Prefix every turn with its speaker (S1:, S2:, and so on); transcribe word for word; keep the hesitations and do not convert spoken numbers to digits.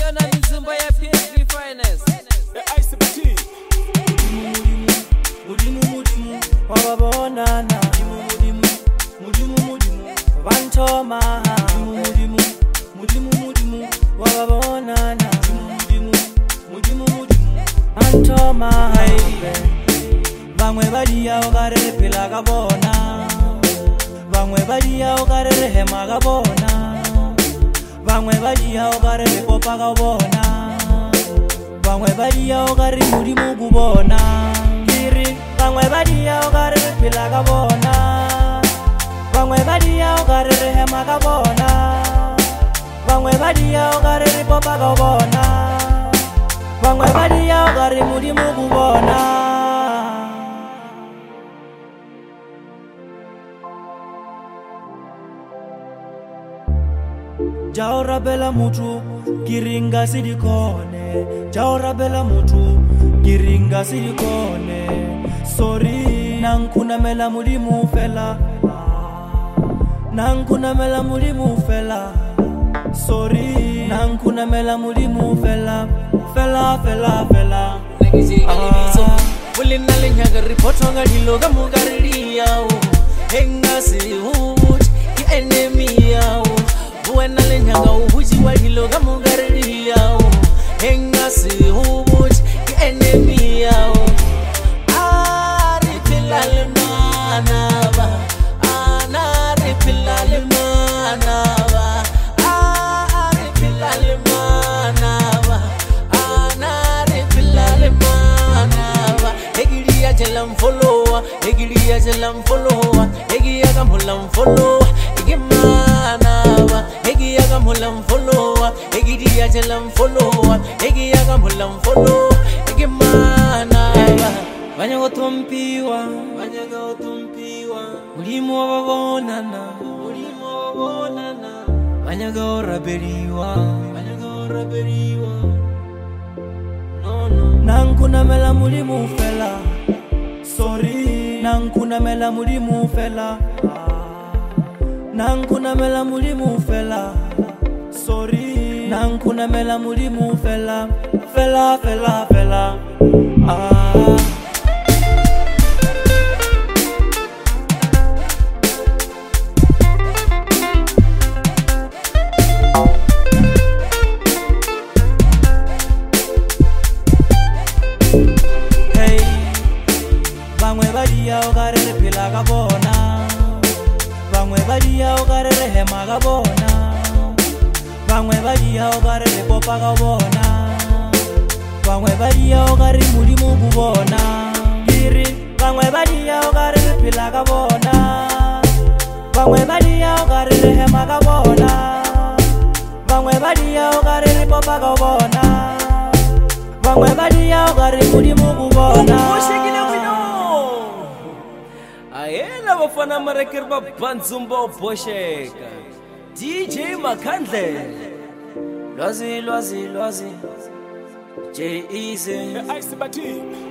S1: yona mizimba ya P S V Finance
S2: I C B T
S3: mudimu mudimu wababona na mudimu mudimu mudimu bantoma mudimu mudimu mudimu wababona na mudimu mudimu mudimu bantoma bangwe baliya ogarere pila kabona bangwe baliya ogarere hema kabona bangwe baliya ogarere popa kabona bangwe baliya ogarere mudimu kubona kiri bangwe baliya ogarere pila kabona bangwe baliya ogarere hema kabona bangwe baliya ogarere popa kabona bangwe baliya ogarere mudimu kubona. Jaora bela mutu kiringa sidikone Jaora bela mutu kiringa sidikone Sorry nankuna mela mudimu fela Nankuna mela mudimu fela Sorry nankuna mela mudimu fela Fela fela fela
S1: Negezi galibizo Bulina linyaga ripoto nga diloga mugarili yao Henga si hut ki enemy yao Buena lenyaga uhuji wa diloga mugarili yao Henga si hut ki enemy yao Ari pilale manaba Anari pilale manaba Ari pilale manaba Anari pilale manaba Egiria jelam followa Egiria jelam followa Egiria gamulam followa Egimanaba Egiria gamulam followa Egiria jelam followa Egiria gamulam followa Egimanaba
S3: Banyago tumpiwa
S1: Banyago tumpiwa
S3: mulimu wababonana
S1: Mulimu wabonana
S3: Banyago raberiwa
S1: Banyago raberiwa
S3: No no Nankuna mela mulimu fela Sorry Nankuna mela mulimu fela Nankuna mela mulimu fela Sorry Nankuna mela mulimu fela Fela fela fela Ah Bangwe baliya ogarere pila kabona Bangwe baliya ogarere hema kabona Bangwe baliya ogarere popa kabona Bangwe baliya ogarere mudimu kubona Kiri Bangwe baliya ogarere pila kabona Bangwe baliya ogarere hema kabona Bangwe baliya ogarere popa kabona Bangwe baliya ogarere mudimu kubona
S1: Ayela bafana marekeri ba Banzumba Bosheka D J Makhandle
S3: Lwazi lwazi lwazi J Easy
S2: I C B T